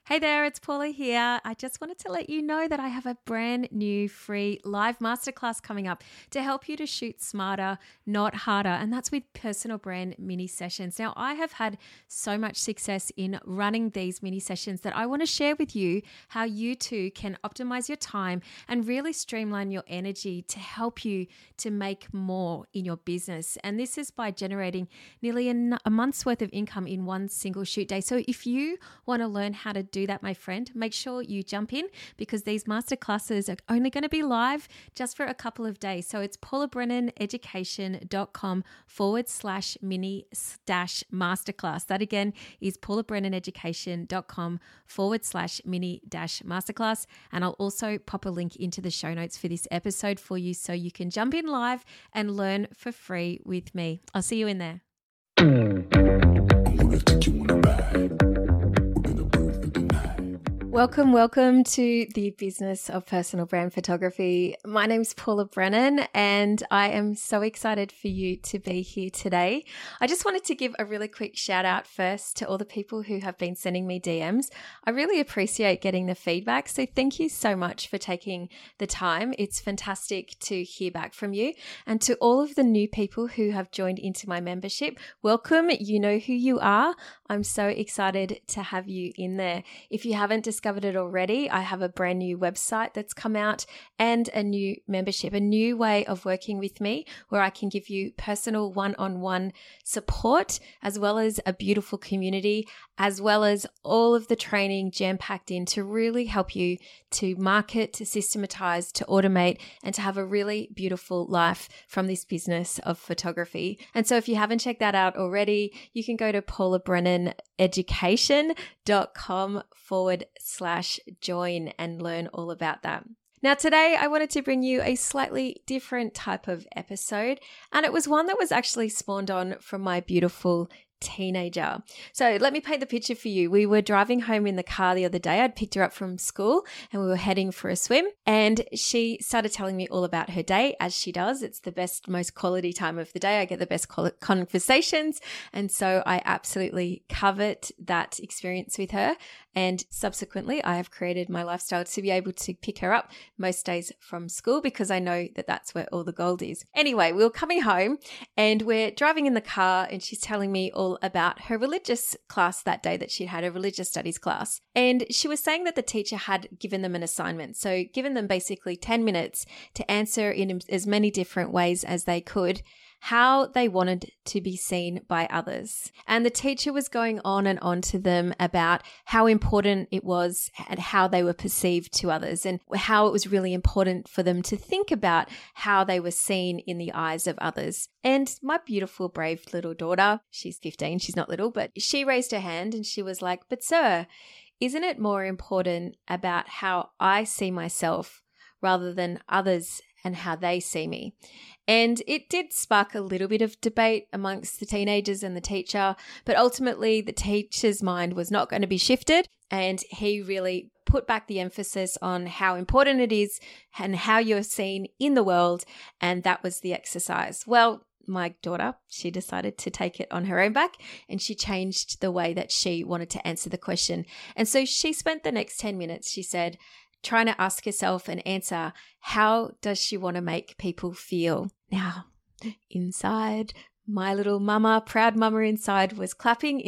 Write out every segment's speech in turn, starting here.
Hey there, it's Paula here. I just wanted to let you know that I have a brand new free live masterclass coming up to help you to shoot smarter, not harder. And that's with personal brand mini sessions. Now, I have had so much success in running these mini sessions that I want to share with you how you too can optimize your time and really streamline your energy to help you to make more in your business. And this is by generating nearly a month's worth of income in one single shoot day. So if you want to learn how to do that, my friend, make sure you jump in because these masterclasses are only going to be live just for a couple of days. So it's paulabrennaneducation.com/mini-masterclass. That again is paulabrennaneducation.com/mini-masterclass. And I'll also pop a link into the show notes for this episode for you so you can jump in live and learn for free with me. I'll see you in there. Welcome to the business of personal brand photography. My name's Paula Brennan and I am so excited for you to be here today. I just wanted to give a really quick shout out first to all the people who have been sending me DMs. I really appreciate getting the feedback. So thank you so much for taking the time. It's fantastic to hear back from you. And to all of the new people who have joined into my membership, welcome. You know who you are. I'm so excited to have you in there. If you haven't discovered it already, I have a brand new website that's come out and a new membership, a new way of working with me where I can give you personal one-on-one support as well as a beautiful community, as well as all of the training jam-packed in to really help you to market, to systematize, to automate, and to have a really beautiful life from this business of photography. And so if you haven't checked that out already, you can go to paulabrennaneducation.com/join and all about that. Now, today I wanted to bring you a slightly different type of episode, and it was one that was actually spawned on from my beautiful teenager. So let me paint the picture for you. We were driving home in the car the other day. I'd picked her up from school and we were heading for a swim, and she started telling me all about her day, as she does. It's the best, most quality time of the day. I get the best conversations. And so I absolutely covet that experience with her. And subsequently, I have created my lifestyle to be able to pick her up most days from school because I know that that's where all the gold is. Anyway, we were coming home and we're driving in the car and she's telling me all about her religious class that day that she'd had, a religious studies class. And she was saying that the teacher had given them an assignment. So given them basically 10 minutes to answer in as many different ways as they could how they wanted to be seen by others. And the teacher was going on and on to them about how important it was and how they were perceived to others and how it was really important for them to think about how they were seen in the eyes of others. And my beautiful, brave little daughter, she's 15, she's not little, but she raised her hand and she was like, "But sir, isn't it more important about how I see myself rather than others and how they see me?" And it did spark a little bit of debate amongst the teenagers and the teacher, but ultimately the teacher's mind was not going to be shifted, and he really put back the emphasis on how important it is and how you're seen in the world, and that was the exercise. Well, my daughter, she decided to take it on her own back and she changed the way that she wanted to answer the question. And so she spent the next 10 minutes, she said, trying to ask herself and answer, how does she want to make people feel? Now, inside, my little mama, proud mama inside was clapping.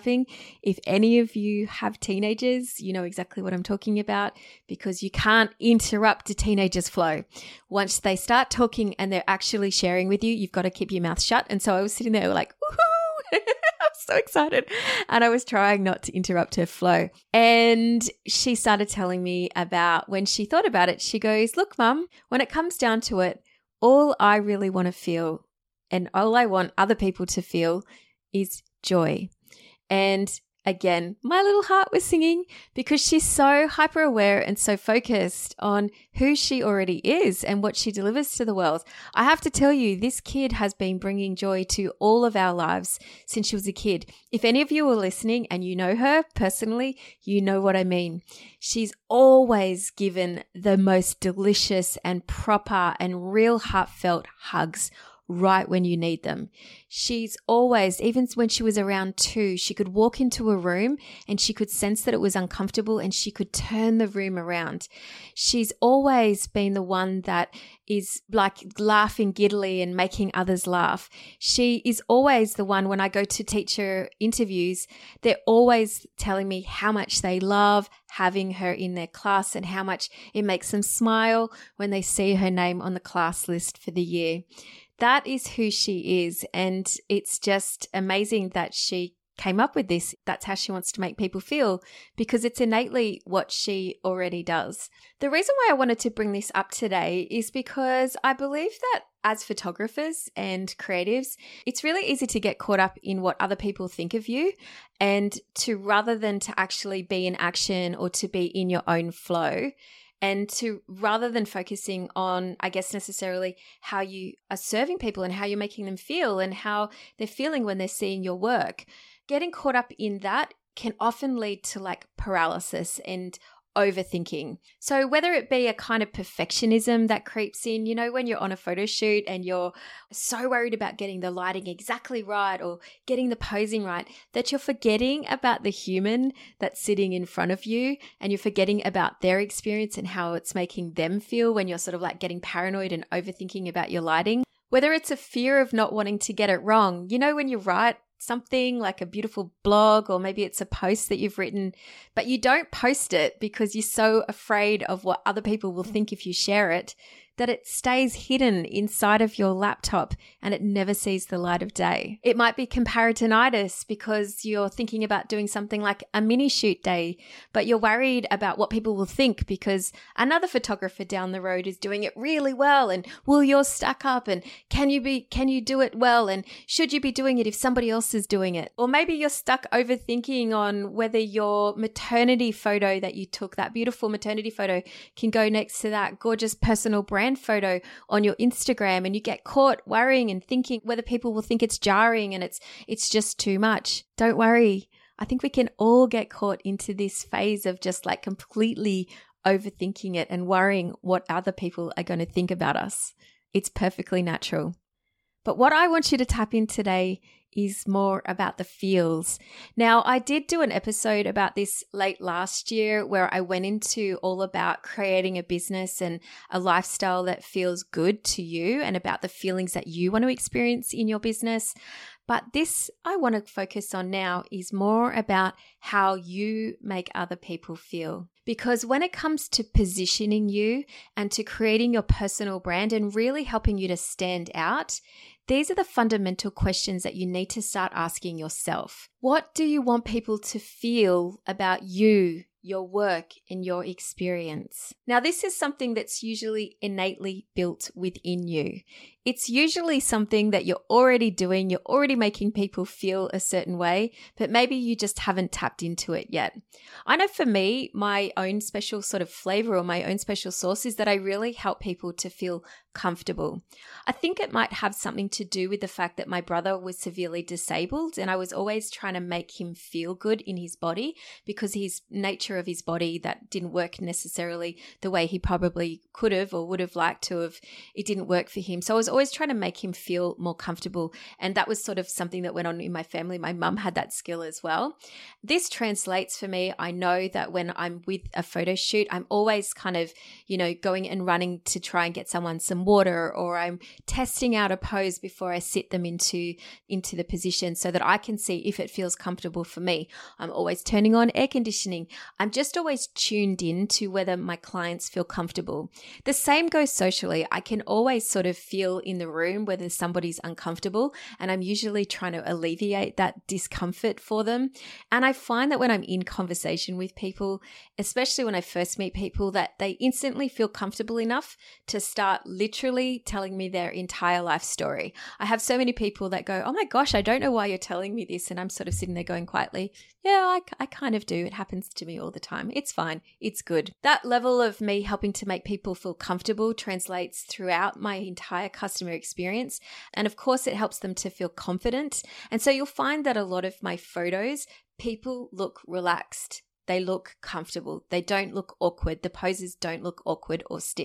If any of you have teenagers, you know exactly what I'm talking about because you can't interrupt a teenager's flow. Once they start talking and they're actually sharing with you, you've got to keep your mouth shut. And so I was sitting there like, woohoo! I'm so excited. And I was trying not to interrupt her flow. And she started telling me about when she thought about it, she goes, "Look, Mum, when it comes down to it, all I really want to feel and all I want other people to feel is joy." And again, my little heart was singing because she's so hyper aware and so focused on who she already is and what she delivers to the world. I have to tell you, this kid has been bringing joy to all of our lives since she was a kid. If any of you are listening and you know her personally, you know what I mean. She's always given the most delicious and proper and real heartfelt hugs right when you need them. She's always, even when she was around 2, she could walk into a room and she could sense that it was uncomfortable and she could turn the room around. She's always been the one that is like laughing giddily and making others laugh. She is always the one, when I go to teacher interviews, they're always telling me how much they love having her in their class and how much it makes them smile when they see her name on the class list for the year. That is who she is, and it's just amazing that she came up with this. That's how she wants to make people feel, because it's innately what she already does. The reason why I wanted to bring this up today is because I believe that as photographers and creatives, it's really easy to get caught up in what other people think of you, and to rather than to actually be in action or to be in your own flow, and to rather than focusing on, I guess, necessarily how you are serving people and how you're making them feel and how they're feeling when they're seeing your work, getting caught up in that can often lead to like paralysis and overthinking. So whether it be a kind of perfectionism that creeps in, when you're on a photo shoot and you're so worried about getting the lighting exactly right or getting the posing right, that you're forgetting about the human that's sitting in front of you, and you're forgetting about their experience and how it's making them feel when you're sort of like getting paranoid and overthinking about your lighting. Whether it's a fear of not wanting to get it wrong, when you write something like a beautiful blog, or maybe it's a post that you've written, but you don't post it because you're so afraid of what other people will think if you share it, that it stays hidden inside of your laptop and it never sees the light of day. It might be comparisonitis because you're thinking about doing something like a mini shoot day, but you're worried about what people will think because another photographer down the road is doing it really well, and will yours stack up, and can you do it well, and should you be doing it if somebody else is doing it? Or maybe you're stuck overthinking on whether your maternity photo that you took, that beautiful maternity photo, can go next to that gorgeous personal brand photo on your Instagram, and you get caught worrying and thinking whether people will think it's jarring and it's just too much. Don't worry. I think we can all get caught into this phase of just like completely overthinking it and worrying what other people are going to think about us. It's perfectly natural. But what I want you to tap in today is more about the feels. Now, I did do an episode about this late last year where I went into all about creating a business and a lifestyle that feels good to you and about the feelings that you want to experience in your business. But this I want to focus on now is more about how you make other people feel. Because when it comes to positioning you and to creating your personal brand and really helping you to stand out, these are the fundamental questions that you need to start asking yourself. What do you want people to feel about you, your work, and your experience? Now, this is something that's usually innately built within you. It's usually something that you're already doing, you're already making people feel a certain way, but maybe you just haven't tapped into it yet. I know for me, my own special sort of flavor or my own special sauce is that I really help people to feel comfortable. I think it might have something to do with the fact that my brother was severely disabled, and I was always trying to make him feel good in his body because his nature of his body that didn't work necessarily the way he probably could have or would have liked to have. It didn't work for him. So I was always trying to make him feel more comfortable. And that was sort of something that went on in my family. My mum had that skill as well. This translates for me. I know that when I'm with a photo shoot, I'm always kind of, going and running to try and get someone some water, or I'm testing out a pose before I sit them into the position so that I can see if it feels comfortable for me. I'm always turning on air conditioning. I'm just always tuned in to whether my clients feel comfortable. The same goes socially. I can always sort of feel in the room whether somebody's uncomfortable, and I'm usually trying to alleviate that discomfort for them. And I find that when I'm in conversation with people, especially when I first meet people, that they instantly feel comfortable enough to start literally telling me their entire life story. I have so many people that go, "Oh my gosh, I don't know why you're telling me this." And I'm sort of sitting there going quietly, "Yeah, I kind of do. It happens to me all the time. It's fine. It's good." That level of me helping to make people feel comfortable translates throughout my entire customer experience. And of course, it helps them to feel confident. And so you'll find that a lot of my photos, people look relaxed. They look comfortable. They don't look awkward. The poses don't look awkward or stiff.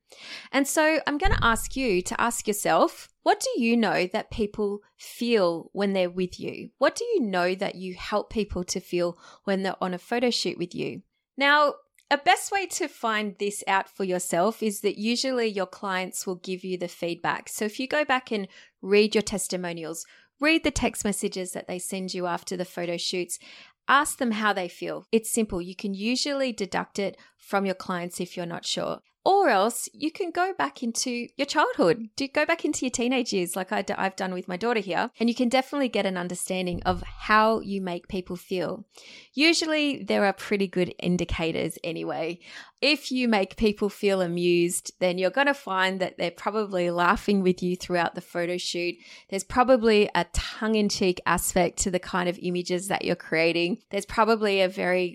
And so I'm going to ask you to ask yourself, what do you know that people feel when they're with you? What do you know that you help people to feel when they're on a photo shoot with you? Now, a best way to find this out for yourself is that usually your clients will give you the feedback. So if you go back and read your testimonials, read the text messages that they send you after the photo shoots, ask them how they feel. It's simple. You can usually deduct it from your clients if you're not sure. Or else you can go back into your childhood, go back into your teenage years like I've done with my daughter here, and you can definitely get an understanding of how you make people feel. Usually there are pretty good indicators anyway. If you make people feel amused, then you're going to find that they're probably laughing with you throughout the photo shoot. There's probably a tongue-in-cheek aspect to the kind of images that you're creating. There's probably a very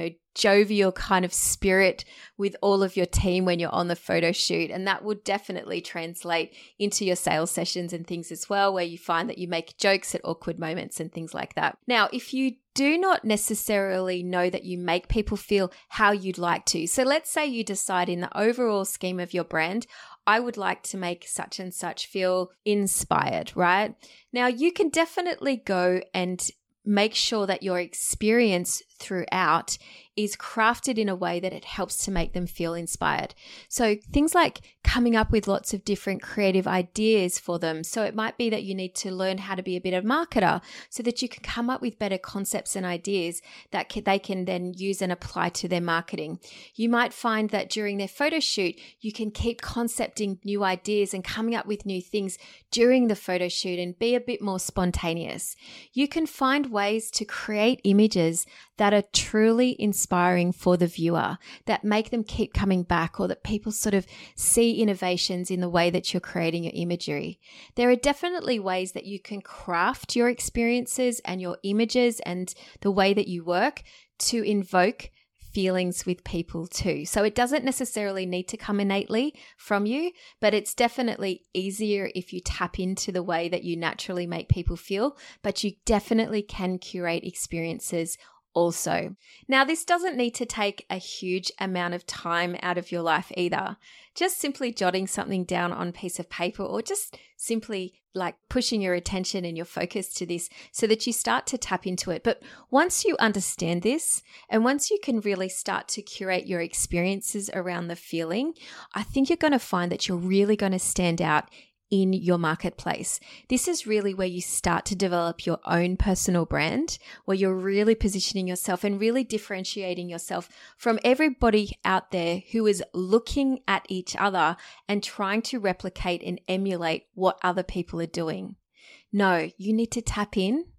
jovial kind of spirit with all of your team when you're on the photo shoot. And that would definitely translate into your sales sessions and things as well, where you find that you make jokes at awkward moments and things like that. Now, if you do not necessarily know that you make people feel how you'd like to, so let's say you decide in the overall scheme of your brand, I would like to make such and such feel inspired, right? Now, you can definitely go and make sure that your experience throughout is crafted in a way that it helps to make them feel inspired. So things like coming up with lots of different creative ideas for them. So it might be that you need to learn how to be a bit of marketer so that you can come up with better concepts and ideas that they can then use and apply to their marketing. You might find that during their photo shoot, you can keep concepting new ideas and coming up with new things during the photo shoot and be a bit more spontaneous. You can find ways to create images that are truly inspiring for the viewer, that make them keep coming back, or that people sort of see innovations in the way that you're creating your imagery. There are definitely ways that you can craft your experiences and your images and the way that you work to invoke feelings with people too. So it doesn't necessarily need to come innately from you, but it's definitely easier if you tap into the way that you naturally make people feel, but you definitely can curate experiences also. Now, this doesn't need to take a huge amount of time out of your life either. Just simply jotting something down on a piece of paper, or just simply pushing your attention and your focus to this so that you start to tap into it. But once you understand this, and once you can really start to curate your experiences around the feeling, I think you're going to find that you're really going to stand out in your marketplace. This is really where you start to develop your own personal brand, where you're really positioning yourself and really differentiating yourself from everybody out there who is looking at each other and trying to replicate and emulate what other people are doing. No, you need to tap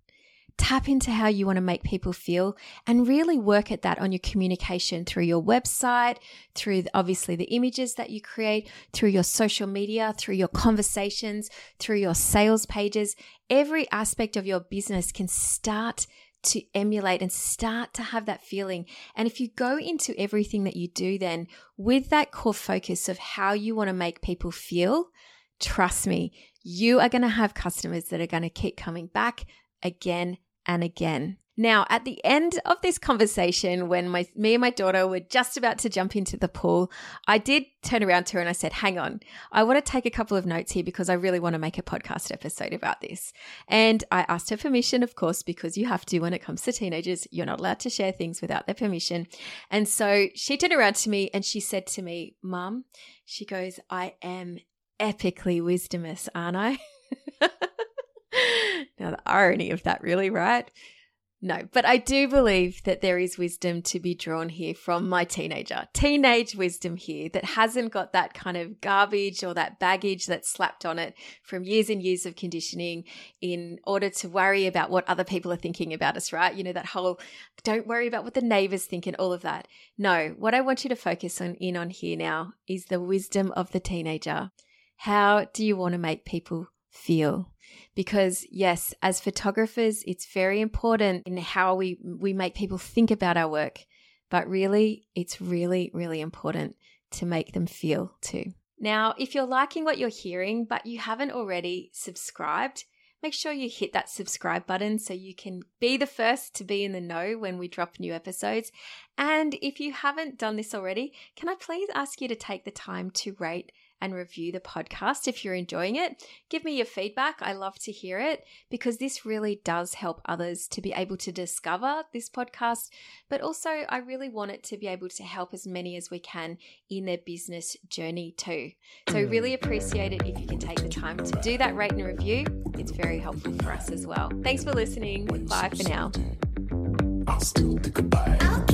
into how you want to make people feel, and really work at that on your communication through your website, through obviously the images that you create, through your social media, through your conversations, through your sales pages. Every aspect of your business can start to emulate and start to have that feeling. And if you go into everything that you do then with that core focus of how you want to make people feel, trust me, you are going to have customers that are going to keep coming back again and again. Now, at the end of this conversation, when me and my daughter were just about to jump into the pool, I did turn around to her and I said, hang on, I want to take a couple of notes here because I really want to make a podcast episode about this. And I asked her permission, of course, because you have to when it comes to teenagers. You're not allowed to share things without their permission. And so she turned around to me and she said to me, Mum, she goes, I am epically wisdomous, aren't I? Now, the irony of that, really, right? No, but I do believe that there is wisdom to be drawn here from my teenage wisdom here that hasn't got that kind of garbage or that baggage that's slapped on it from years and years of conditioning in order to worry about what other people are thinking about us, right? You know, that whole don't worry about what the neighbors think and all of that. No, what I want you to focus on here now is the wisdom of the teenager. How do you want to make people feel? Because yes, as photographers, it's very important in how we make people think about our work, but really, it's really, really important to make them feel too. Now, if you're liking what you're hearing, but you haven't already subscribed, make sure you hit that subscribe button so you can be the first to be in the know when we drop new episodes. And if you haven't done this already, can I please ask you to take the time to rate and review the podcast if you're enjoying it? Give me your feedback. I love to hear it because this really does help others to be able to discover this podcast, but also I really want it to be able to help as many as we can in their business journey too. So really appreciate it if you can take the time to do that rate and review. It's very helpful for us as well. Thanks for listening. Bye for now. I'll still think about it.